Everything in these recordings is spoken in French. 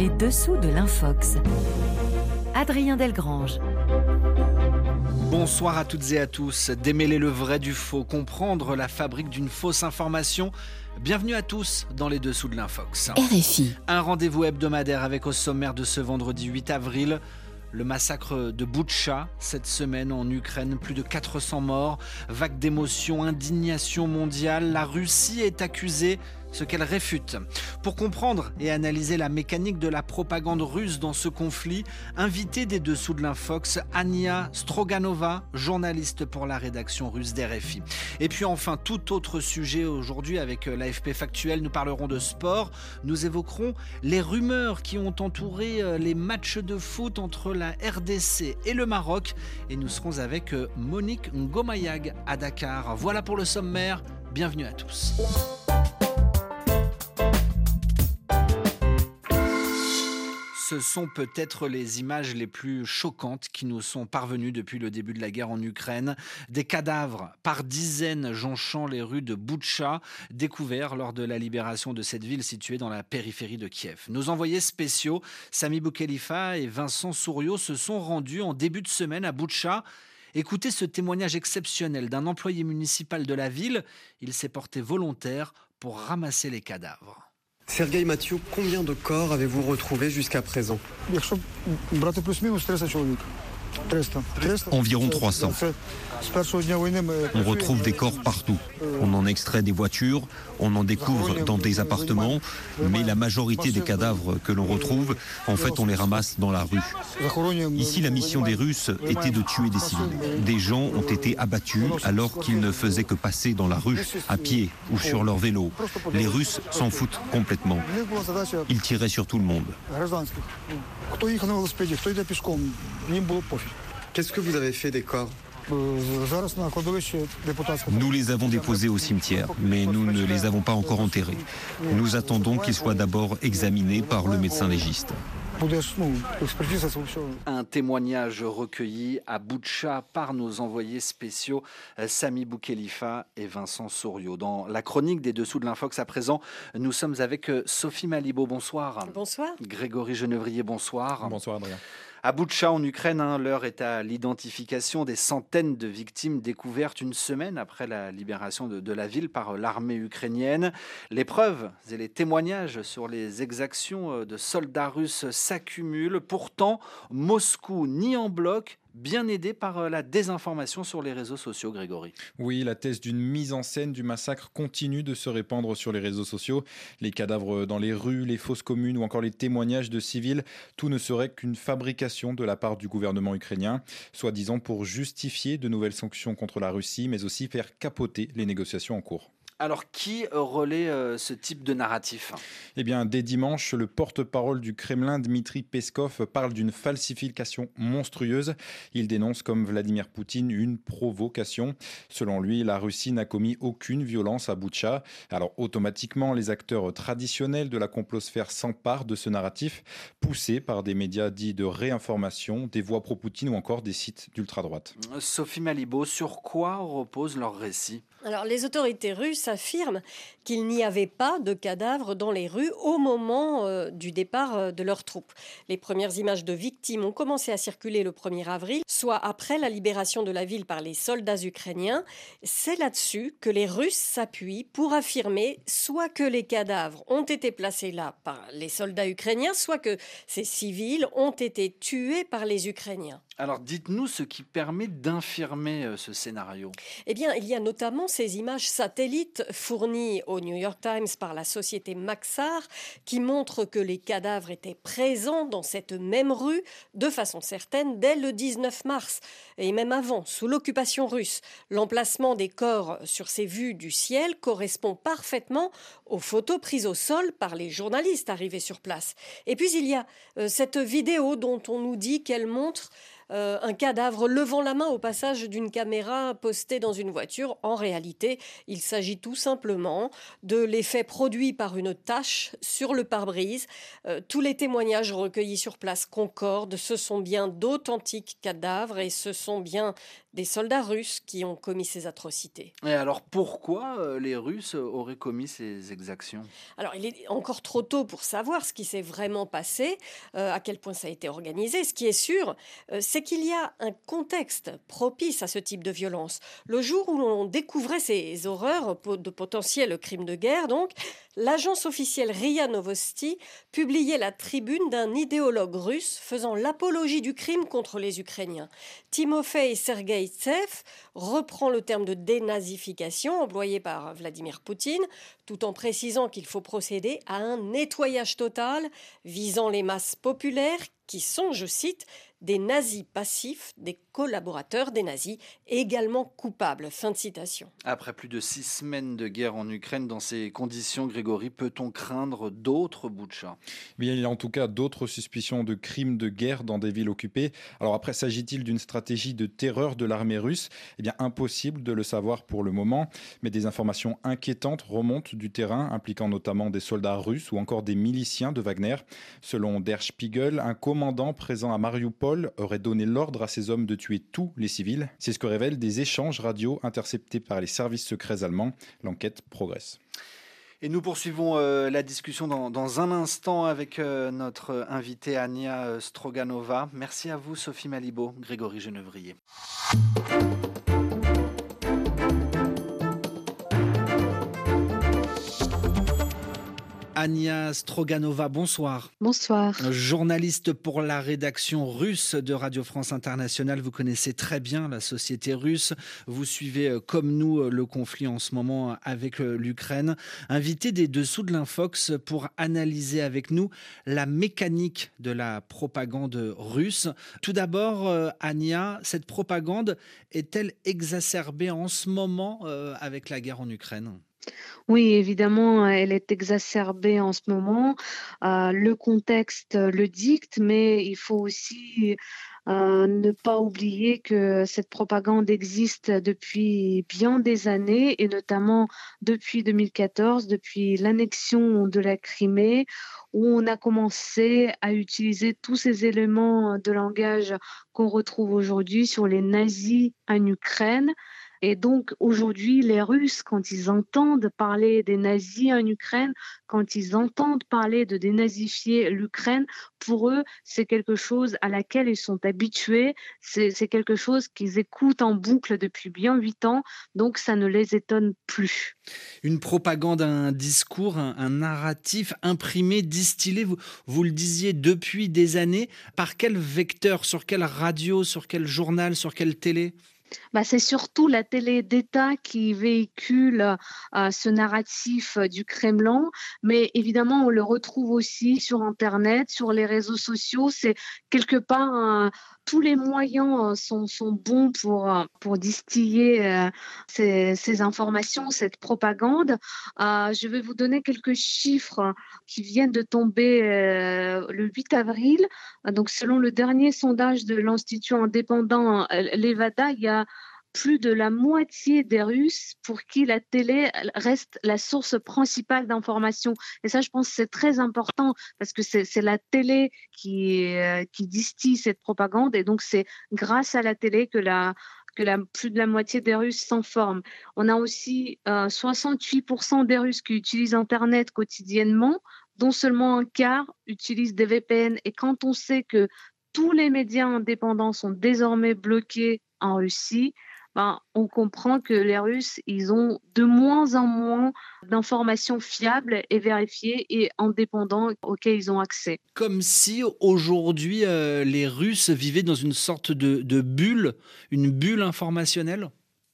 Les dessous de l'Infox. Adrien Delgrange. Bonsoir à toutes et à tous. Démêler le vrai du faux, comprendre la fabrique d'une fausse information. Bienvenue à tous dans les dessous de l'Infox. RFI. Un rendez-vous hebdomadaire avec au sommaire de ce vendredi 8 avril, le massacre de Boutcha, cette semaine en Ukraine, plus de 400 morts, vague d'émotions, indignation mondiale, la Russie est accusée, ce qu'elle réfute. Pour comprendre et analyser la mécanique de la propagande russe dans ce conflit, invité des dessous de l'Infox, Ania Stroganova, journaliste pour la rédaction russe d'RFI. Et puis enfin, tout autre sujet aujourd'hui avec l'AFP Factuel, nous parlerons de sport, nous évoquerons les rumeurs qui ont entouré les matchs de foot entre la RDC et le Maroc, et nous serons avec Monique Ngomayag à Dakar. Voilà pour le sommaire, bienvenue à tous. Ce sont peut-être les images les plus choquantes qui nous sont parvenues depuis le début de la guerre en Ukraine. Des cadavres par dizaines jonchant les rues de Boutcha, découverts lors de la libération de cette ville située dans la périphérie de Kiev. Nos envoyés spéciaux, Sami Boukhelifa et Vincent Souriau, se sont rendus en début de semaine à Boutcha. Écoutez ce témoignage exceptionnel d'un employé municipal de la ville. Il s'est porté volontaire pour ramasser les cadavres. Sergueï Mathieu, combien de corps avez-vous retrouvé jusqu'à présent? Environ 300. On retrouve des corps partout. On en extrait des voitures, on en découvre dans des appartements, mais la majorité des cadavres que l'on retrouve, en fait, on les ramasse dans la rue. Ici, la mission des Russes était de tuer des civils. Des gens ont été abattus alors qu'ils ne faisaient que passer dans la rue, à pied ou sur leur vélo. Les Russes s'en foutent complètement. Ils tiraient sur tout le monde. Qu'est-ce que vous avez fait des corps? Nous les avons déposés au cimetière, mais nous ne les avons pas encore enterrés. Nous attendons qu'ils soient d'abord examinés par le médecin légiste. Un témoignage recueilli à Boutcha par nos envoyés spéciaux Sami Boukhelifa et Vincent Souriau. Dans la chronique des dessous de l'Infox à présent, nous sommes avec Sophie Malibaud, bonsoir. Bonsoir. Grégory Genevrier, bonsoir. Bonsoir Adrien. À Boutcha, en Ukraine, l'heure est à l'identification des centaines de victimes découvertes une semaine après la libération de la ville par l'armée ukrainienne. Les preuves et les témoignages sur les exactions de soldats russes s'accumulent. Pourtant, Moscou nie en bloc, bien aidé par la désinformation sur les réseaux sociaux, Grégory. Oui, la thèse d'une mise en scène du massacre continue de se répandre sur les réseaux sociaux. Les cadavres dans les rues, les fosses communes ou encore les témoignages de civils, tout ne serait qu'une fabrication de la part du gouvernement ukrainien, soi-disant pour justifier de nouvelles sanctions contre la Russie, mais aussi faire capoter les négociations en cours. Alors, qui relaie ce type de narratif ? Eh bien, dès dimanche, le porte-parole du Kremlin, Dmitri Peskov, parle d'une falsification monstrueuse. Il dénonce, comme Vladimir Poutine, une provocation. Selon lui, la Russie n'a commis aucune violence à Boutcha. Alors, automatiquement, les acteurs traditionnels de la complosphère s'emparent de ce narratif, poussé par des médias dits de réinformation, des voix pro-Poutine ou encore des sites d'ultra-droite. Sophie Malibaud, sur quoi repose leur récit ? Alors, les autorités russes affirment qu'il n'y avait pas de cadavres dans les rues au moment du départ de leurs troupes. Les premières images de victimes ont commencé à circuler le 1er avril, soit après la libération de la ville par les soldats ukrainiens. C'est là-dessus que les Russes s'appuient pour affirmer soit que les cadavres ont été placés là par les soldats ukrainiens, soit que ces civils ont été tués par les Ukrainiens. Alors, dites-nous ce qui permet d'infirmer ce scénario. Eh bien, il y a notamment ces images satellites fournies au New York Times par la société Maxar qui montrent que les cadavres étaient présents dans cette même rue de façon certaine dès le 19 mars et même avant, sous l'occupation russe. L'emplacement des corps sur ces vues du ciel correspond parfaitement aux photos prises au sol par les journalistes arrivés sur place. Et puis, il y a cette vidéo dont on nous dit qu'elle montre un cadavre levant la main au passage d'une caméra postée dans une voiture. En réalité, il s'agit tout simplement de l'effet produit par une tache sur le pare-brise. Tous les témoignages recueillis sur place concordent. Ce sont bien d'authentiques cadavres et ce sont bien des soldats russes qui ont commis ces atrocités. Et alors pourquoi les Russes auraient commis ces exactions ? Alors, il est encore trop tôt pour savoir ce qui s'est vraiment passé, à quel point ça a été organisé. Ce qui est sûr, c'est qu'il y a un contexte propice à ce type de violence. Le jour où l'on découvrait ces horreurs de potentiels crimes de guerre, donc, l'agence officielle RIA Novosti publiait la tribune d'un idéologue russe faisant l'apologie du crime contre les Ukrainiens. Timofey Sergeïtsev reprend le terme de dénazification employé par Vladimir Poutine, tout en précisant qu'il faut procéder à un nettoyage total visant les masses populaires qui sont, je cite, des nazis passifs, des collaborateurs des nazis, également coupables. Fin de citation. Après plus de 6 semaines de guerre en Ukraine, dans ces conditions, Grégory, peut-on craindre d'autres Boutcha ? Il y a en tout cas d'autres suspicions de crimes de guerre dans des villes occupées. Alors après, s'agit-il d'une stratégie de terreur de l'armée russe ? Impossible de le savoir pour le moment, mais des informations inquiétantes remontent du terrain, impliquant notamment des soldats russes ou encore des miliciens de Wagner. Selon Der Spiegel, un commandant présent à Mariupol aurait donné l'ordre à ses hommes de tuer tous les civils. C'est ce que révèlent des échanges radio interceptés par les services secrets allemands. L'enquête progresse. Et nous poursuivons la discussion dans un instant avec notre invitée Ania Stroganova. Merci à vous Sophie Malibaud, Grégory Genevrier. Ania Stroganova, bonsoir. Bonsoir. Journaliste pour la rédaction russe de Radio France Internationale, vous connaissez très bien la société russe. Vous suivez comme nous le conflit en ce moment avec l'Ukraine. Invité des Dessous de l'Infox pour analyser avec nous la mécanique de la propagande russe. Tout d'abord, Ania, cette propagande est-elle exacerbée en ce moment avec la guerre en Ukraine ? Oui, évidemment, elle est exacerbée en ce moment. Le contexte le dicte, mais il faut aussi ne pas oublier que cette propagande existe depuis bien des années et notamment depuis 2014, depuis l'annexion de la Crimée, où on a commencé à utiliser tous ces éléments de langage qu'on retrouve aujourd'hui sur les nazis en Ukraine. Et donc, aujourd'hui, les Russes, quand ils entendent parler des nazis en Ukraine, quand ils entendent parler de dénazifier l'Ukraine, pour eux, c'est quelque chose à laquelle ils sont habitués. C'est quelque chose qu'ils écoutent en boucle depuis bien 8 ans. Donc, ça ne les étonne plus. Une propagande, un discours, un narratif imprimé, distillé, vous le disiez, depuis des années. Par quel vecteur ? Sur quelle radio ? Sur quel journal ? Sur quelle télé ? C'est surtout la télé d'État qui véhicule ce narratif du Kremlin, mais évidemment on le retrouve aussi sur Internet, sur les réseaux sociaux. C'est quelque part tous les moyens sont bons pour distiller ces informations, cette propagande. Je vais vous donner quelques chiffres qui viennent de tomber le 8 avril. Donc selon le dernier sondage de l'Institut indépendant Levada, il y a plus de la moitié des Russes pour qui la télé reste la source principale d'information. Et ça, je pense que c'est très important parce que c'est la télé qui distille cette propagande. Et donc, c'est grâce à la télé que plus de la moitié des Russes s'informent. On a aussi 68% des Russes qui utilisent Internet quotidiennement, dont seulement un quart utilisent des VPN. Et quand on sait que tous les médias indépendants sont désormais bloqués en Russie, on comprend que les Russes, ils ont de moins en moins d'informations fiables et vérifiées et indépendantes auxquelles ils ont accès. Comme si aujourd'hui, les Russes vivaient dans une sorte de bulle, une bulle informationnelle ?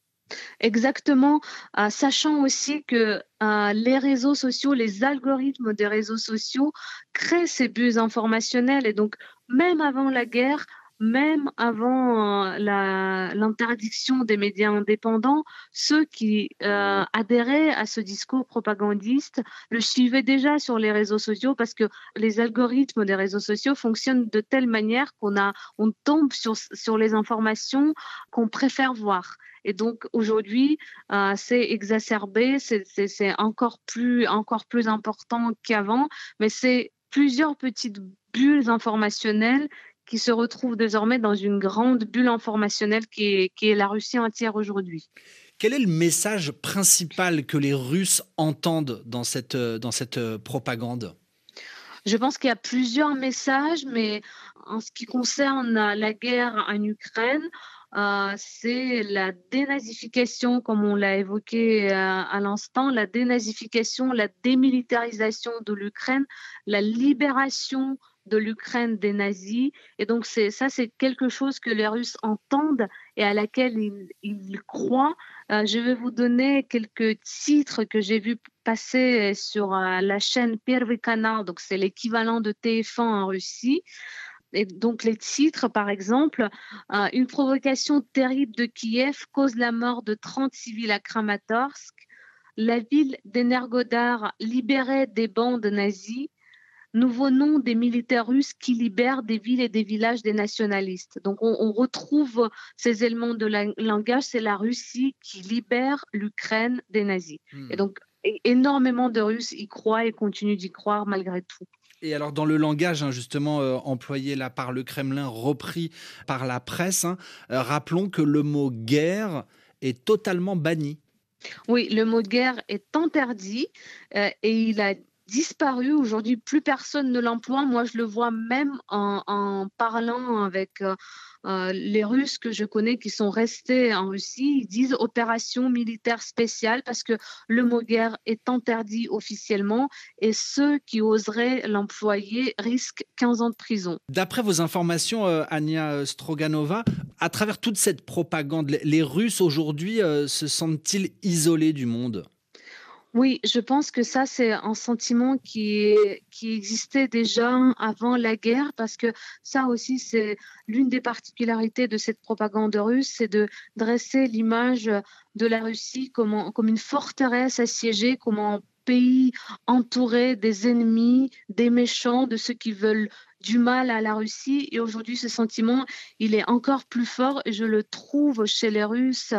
Exactement, sachant aussi que les réseaux sociaux, les algorithmes des réseaux sociaux créent ces bulles informationnelles. Et donc, même avant la guerre, même avant l'interdiction des médias indépendants, ceux qui adhéraient à ce discours propagandiste le suivaient déjà sur les réseaux sociaux parce que les algorithmes des réseaux sociaux fonctionnent de telle manière on tombe sur les informations qu'on préfère voir. Et donc aujourd'hui, c'est exacerbé, c'est encore plus important qu'avant, mais c'est plusieurs petites bulles informationnelles qui se retrouvent désormais dans une grande bulle informationnelle qui est la Russie entière aujourd'hui. Quel est le message principal que les Russes entendent dans cette propagande ? Je pense qu'il y a plusieurs messages, mais en ce qui concerne la guerre en Ukraine, c'est la dénazification, comme on l'a évoqué à l'instant, la dénazification, la démilitarisation de l'Ukraine, la libération de l'Ukraine des nazis. Et donc, c'est quelque chose que les Russes entendent et à laquelle ils croient. Je vais vous donner quelques titres que j'ai vus passer sur la chaîne Первый канал, donc c'est l'équivalent de TF1 en Russie. Et donc les titres, par exemple, une provocation terrible de Kiev cause la mort de 30 civils à Kramatorsk. La ville d'Energodar libérée des bandes nazies. Nouveau nom des militaires russes qui libèrent des villes et des villages des nationalistes. Donc on retrouve ces éléments de langage, c'est la Russie qui libère l'Ukraine des nazis. Et donc énormément de Russes y croient et continuent d'y croire malgré tout. Et alors dans le langage justement employé là par le Kremlin, repris par la presse, rappelons que le mot guerre est totalement banni. Oui, le mot guerre est interdit et il a disparu. Aujourd'hui, plus personne ne l'emploie. Moi, je le vois même en parlant avec les Russes que je connais qui sont restés en Russie. Ils disent opération militaire spéciale parce que le mot guerre est interdit officiellement et ceux qui oseraient l'employer risquent 15 ans de prison. D'après vos informations, Ania Stroganova, à travers toute cette propagande, les Russes aujourd'hui se sentent-ils isolés du monde ? Oui, je pense que ça, c'est un sentiment qui existait déjà avant la guerre, parce que ça aussi, c'est l'une des particularités de cette propagande russe, c'est de dresser l'image de la Russie comme une forteresse assiégée, comme un pays entouré des ennemis, des méchants, de ceux qui veulent du mal à la Russie. Et aujourd'hui, ce sentiment, il est encore plus fort et je le trouve chez les Russes,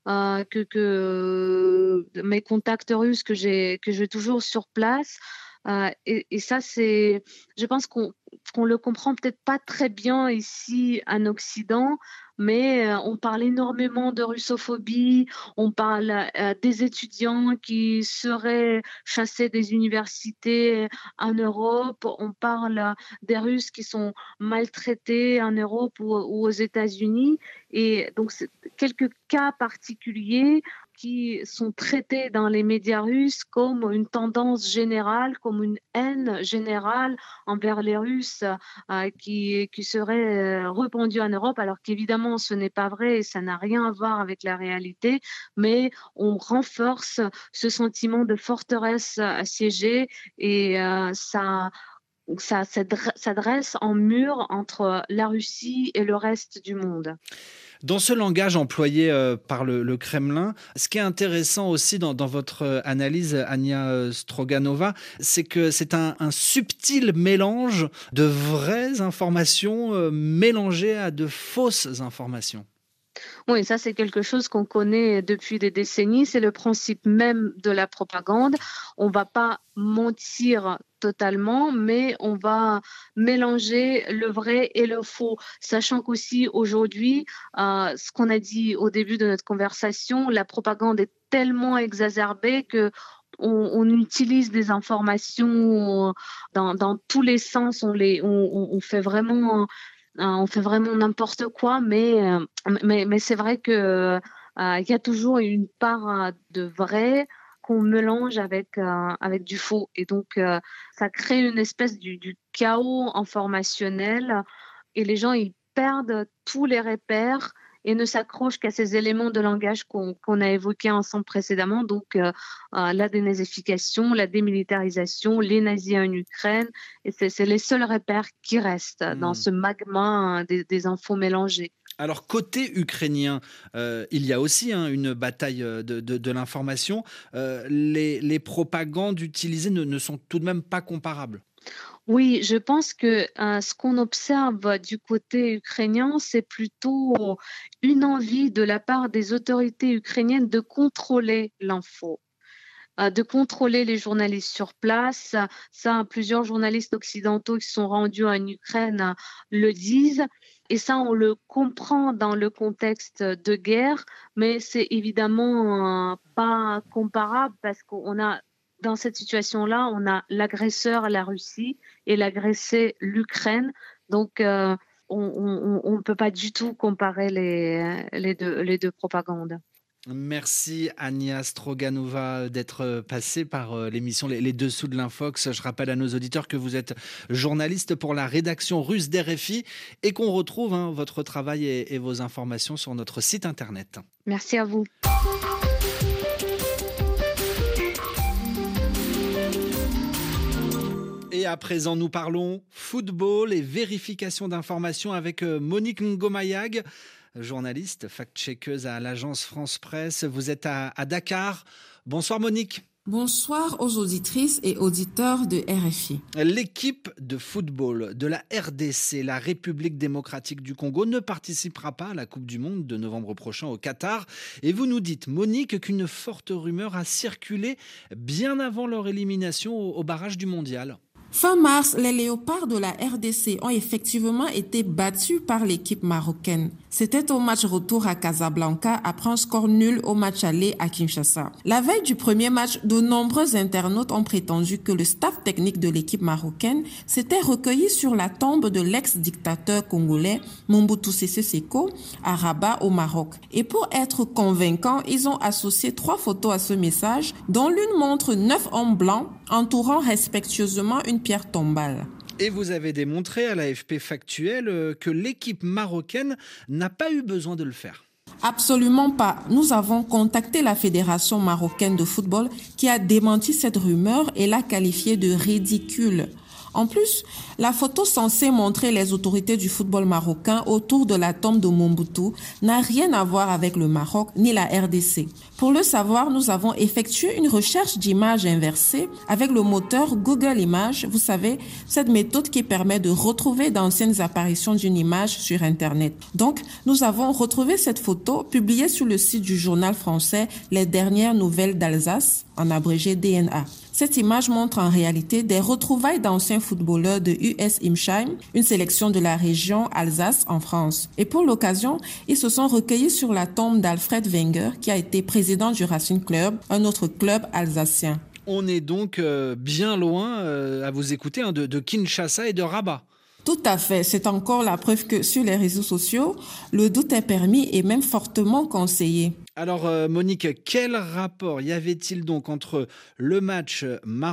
que mes contacts russes que j'ai toujours sur place. Et ça, je pense qu'on le comprend peut-être pas très bien ici en Occident, mais on parle énormément de russophobie, on parle des étudiants qui seraient chassés des universités en Europe, on parle des Russes qui sont maltraités en Europe ou aux États-Unis. Et donc, c'est quelques cas particuliers qui sont traités dans les médias russes comme une tendance générale, comme une haine générale envers les Russes qui serait répandue en Europe, alors qu'évidemment ce n'est pas vrai et ça n'a rien à voir avec la réalité, mais on renforce ce sentiment de forteresse assiégée et ça dresse en mur entre la Russie et le reste du monde. Dans ce langage employé par le Kremlin, ce qui est intéressant aussi dans votre analyse, Ania Stroganova, c'est que c'est un subtil mélange de vraies informations mélangées à de fausses informations. Oui, ça c'est quelque chose qu'on connaît depuis des décennies, c'est le principe même de la propagande. On ne va pas mentir totalement, mais on va mélanger le vrai et le faux, sachant qu'aussi aujourd'hui, ce qu'on a dit au début de notre conversation, la propagande est tellement exacerbée que on utilise des informations dans tous les sens, on fait vraiment n'importe quoi, mais c'est vrai que il y a toujours une part de vrai qu'on mélange avec du faux. Et donc, ça crée une espèce du chaos informationnel et les gens, ils perdent tous les repères et ne s'accroche qu'à ces éléments de langage qu'on a évoqués ensemble précédemment, donc la dénazification, la démilitarisation, les nazis en Ukraine, et c'est les seuls repères qui restent dans ce magma des infos mélangées. Alors, côté ukrainien, il y a aussi une bataille de l'information. Les propagandes utilisées ne sont tout de même pas comparables. Oui, je pense que ce qu'on observe du côté ukrainien, c'est plutôt une envie de la part des autorités ukrainiennes de contrôler l'info, de contrôler les journalistes sur place. Ça, plusieurs journalistes occidentaux qui sont rendus en Ukraine le disent. Et ça, on le comprend dans le contexte de guerre, mais c'est évidemment pas comparable parce qu'on a, dans cette situation-là, on a l'agresseur, la Russie, et l'agressé, l'Ukraine. Donc, on ne peut pas du tout comparer les deux propagandes. Merci Ania Stroganova d'être passée par l'émission Les Dessous de l'Infox. Je rappelle à nos auditeurs que vous êtes journaliste pour la rédaction russe d'RFI et qu'on retrouve votre travail et vos informations sur notre site internet. Merci à vous. Et à présent, nous parlons football et vérification d'informations avec Monique Ngomayag, journaliste, fact-checkeuse à l'agence France Presse. Vous êtes à Dakar. Bonsoir Monique. Bonsoir aux auditrices et auditeurs de RFI. L'équipe de football de la RDC, la République démocratique du Congo, ne participera pas à la Coupe du Monde de novembre prochain au Qatar. Et vous nous dites, Monique, qu'une forte rumeur a circulé bien avant leur élimination au barrage du Mondial. Fin mars, les léopards de la RDC ont effectivement été battus par l'équipe marocaine. C'était au match retour à Casablanca après un score nul au match aller à Kinshasa. La veille du premier match, de nombreux internautes ont prétendu que le staff technique de l'équipe marocaine s'était recueilli sur la tombe de l'ex-dictateur congolais Mobutu Sese Seko à Rabat au Maroc. Et pour être convaincants, ils ont associé 3 photos à ce message, dont l'une montre 9 hommes blancs entourant respectueusement une pierre tombale. Et vous avez démontré à l'AFP Factuel que l'équipe marocaine n'a pas eu besoin de le faire. Absolument pas. Nous avons contacté la Fédération marocaine de football qui a démenti cette rumeur et l'a qualifiée de ridicule. En plus, la photo censée montrer les autorités du football marocain autour de la tombe de Mobutu n'a rien à voir avec le Maroc ni la RDC. Pour le savoir, nous avons effectué une recherche d'images inversée avec le moteur Google Images. Vous savez, cette méthode qui permet de retrouver d'anciennes apparitions d'une image sur Internet. Donc, nous avons retrouvé cette photo publiée sur le site du journal français Les Dernières Nouvelles d'Alsace, en abrégé DNA. Cette image montre en réalité des retrouvailles d'anciens footballeurs de US Imsheim, une sélection de la région Alsace en France. Et pour l'occasion, ils se sont recueillis sur la tombe d'Alfred Wenger, qui a été président du Racing Club, un autre club alsacien. On est donc bien loin, à vous écouter, de Kinshasa et de Rabat. Tout à fait. C'est encore la preuve que sur les réseaux sociaux, le doute est permis et même fortement conseillé. Alors Monique, quel rapport y avait-il donc entre le match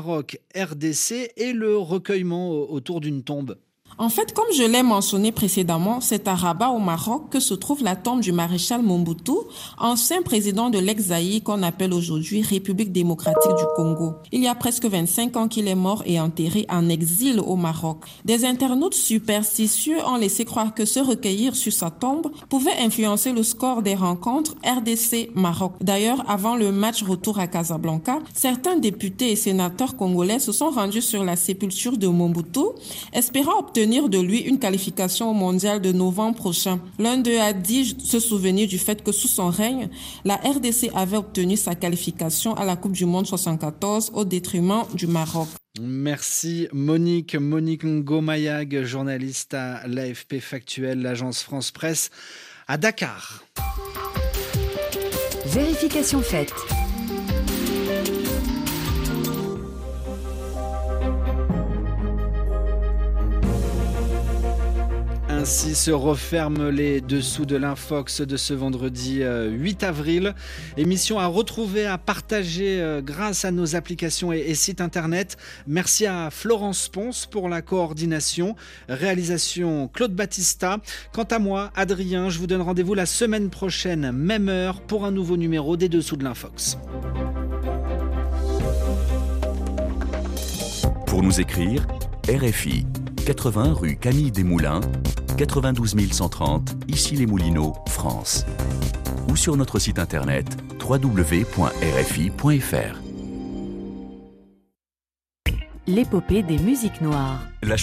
Maroc-RDC et le recueillement autour d'une tombe ? En fait, comme je l'ai mentionné précédemment, c'est à Rabat, au Maroc, que se trouve la tombe du maréchal Mobutu, ancien président de l'ex-Zaïre qu'on appelle aujourd'hui République démocratique du Congo. Il y a presque 25 ans qu'il est mort et enterré en exil au Maroc. Des internautes superstitieux ont laissé croire que se recueillir sur sa tombe pouvait influencer le score des rencontres RDC-Maroc. D'ailleurs, avant le match retour à Casablanca, certains députés et sénateurs congolais se sont rendus sur la sépulture de Mobutu, espérant obtenir de lui une qualification au mondial de novembre prochain. L'un d'eux a dit se souvenir du fait que sous son règne, la RDC avait obtenu sa qualification à la Coupe du Monde 74 au détriment du Maroc. Merci Monique Ngomayag, journaliste à l'AFP Factuel, l'agence France Presse à Dakar. Vérification faite. ainsi se referment les dessous de l'Infox de ce vendredi 8 avril. Émission à retrouver, à partager grâce à nos applications et sites internet. Merci à Florence Ponce pour la coordination. Réalisation Claude Battista. Quant à moi, Adrien, je vous donne rendez-vous la semaine prochaine, même heure, pour un nouveau numéro des Dessous de l'Infox. Pour nous écrire, RFI, 80 rue Camille Desmoulins, 92 130, Issy-les-Moulineaux, France. Ou sur notre site internet www.rfi.fr. L'épopée des musiques noires.